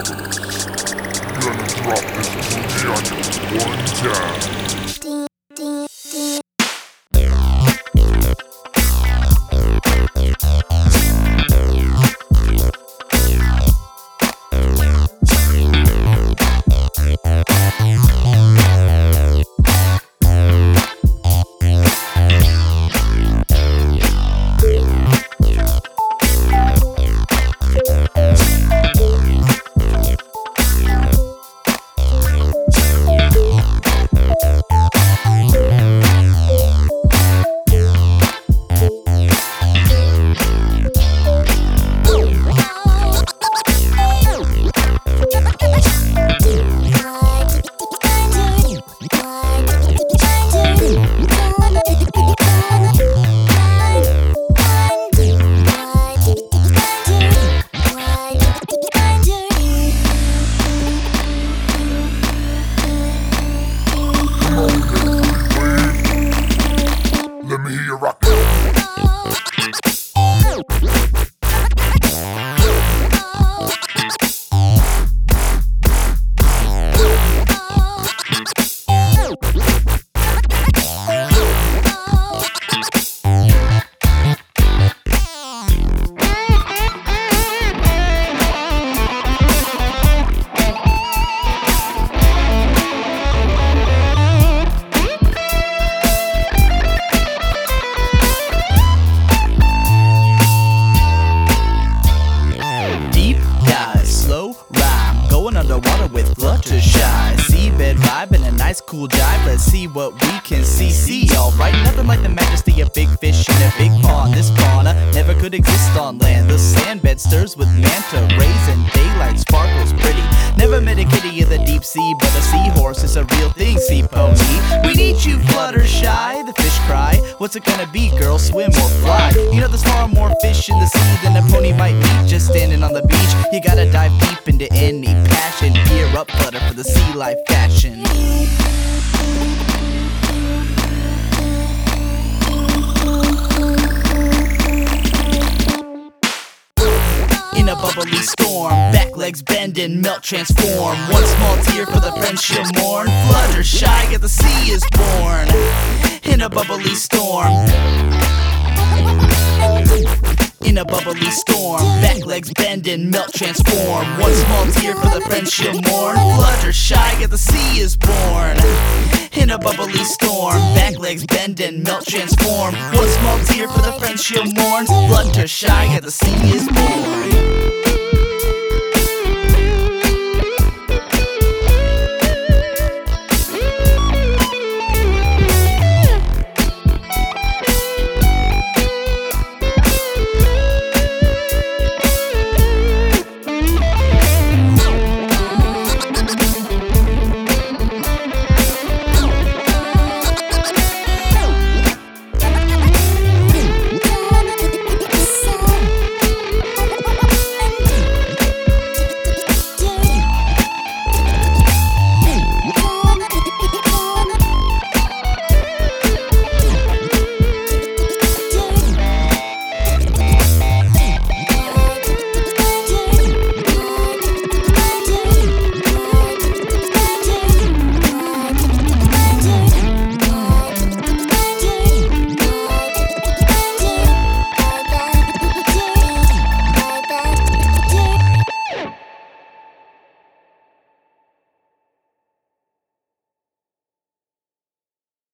Gonna drop this movie on you one time. Let me hear you rock. Underwater with Fluttershy, seabed vibe and a nice cool jive. Let's see what we can see. Alright, nothing like the majesty of big fish in a big pond. This fauna never could exist on land. The sandbed stirs with manta rays and daylight sparkles pretty. Never met a kitty in the deep sea, but a seahorse is a real thing. Sea pony, we need you, Fluttershy. The fish cry, what's it gonna be, girl? Swim or fly? You know there's far more fish in the sea than a pony might meet just standing on the beach. You gotta dive deep into any passion. Gear up, Flutter, for the sea life fashion. In a bubbly storm, back legs bend and melt, transform. One small tear for the friends she'll mourn. Fluttershy, at the sea is born. In a bubbly storm. In a bubbly storm, back legs bend and melt, transform. One small tear for the friends she'll mourn. Fluttershy, at the sea is born. In a bubbly storm, back legs bend and melt, transform. One small tear for the friends she'll mourn. Fluttershy, at the sea is born.